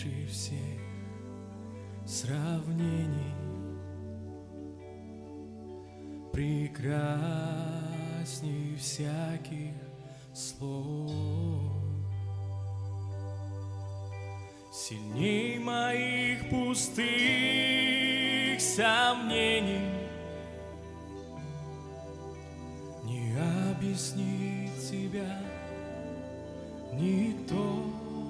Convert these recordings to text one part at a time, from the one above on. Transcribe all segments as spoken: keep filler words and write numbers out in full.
превыше всех сравнений, прекрасней всяких слов, сильней моих пустых сомнений. Не объяснит тебя никто,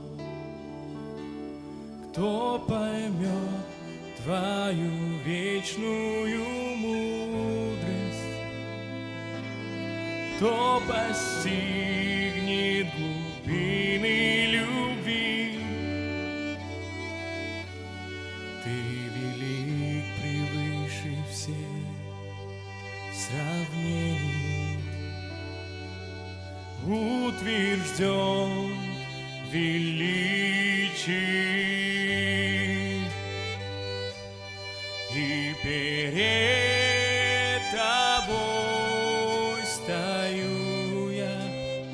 кто поймет твою вечную мудрость, кто постигнет глубины любви. Ты велик превыше всех сравнений, утвержден величий, и перед тобой стою я,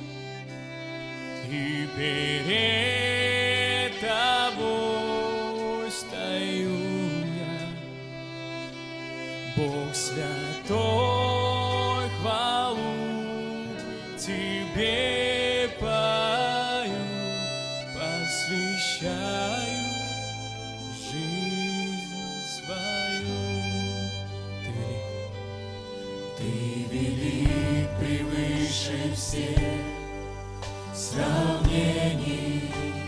и перед тобой стою я, Бог святой, хвалу тебе пою, посвящаю жизнь свою. Ты велик, ты велик превыше всех сравнений,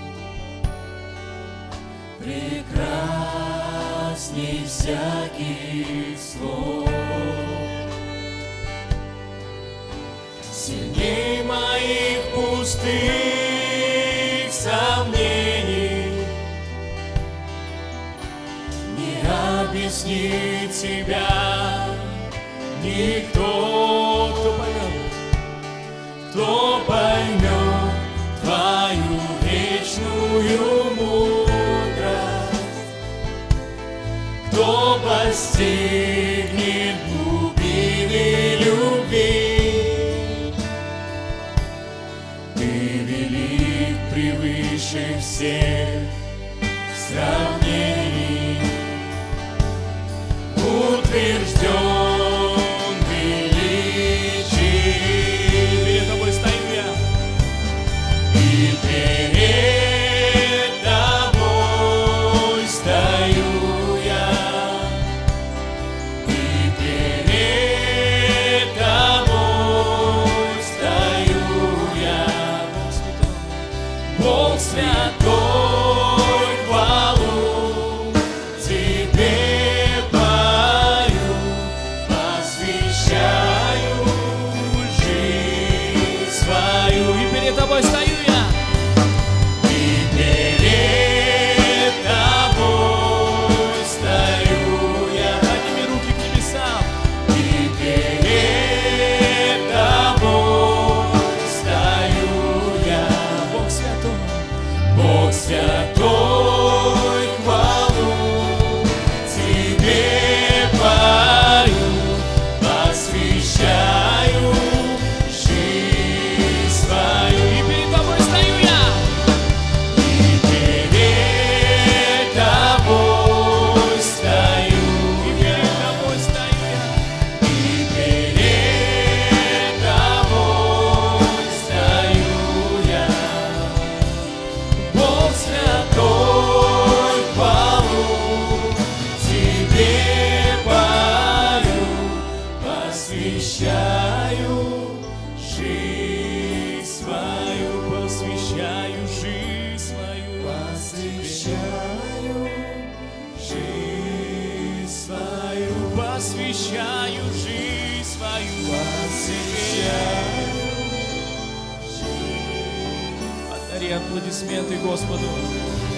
прекрасней всяких слов, сильней моих пустых сомнений. Не объяснит тебя никто, кто поймет, кто поймет твою вечную мудрость, кто постигнет глубины любви. Ты велик превыше всех сравнений, утвержден величий. Перед тобой стою я, и перед тобой стою я, и перед тобой стою я, Бог святой, хвалу тебе пою, посвящаю жизнь свою. И перед тобой стою я, и перед тобой стою я. Подними руки к небесам. И перед тобой стою я, Бог святой, Бог святой, хвалу тебе пою, посвящаю жизнь свою. И перед тобой стою я, и перед тобой стою, и перед тобой стою я, и перед тобой стою я, Бог святой, хвалу тебе пою, посвящаю жизнь свою, посвящаю жизнь свою, посвящаю жизнь свою, посвящаю жизнь свою, посвящаю жизнь. Подари аплодисменты Господу.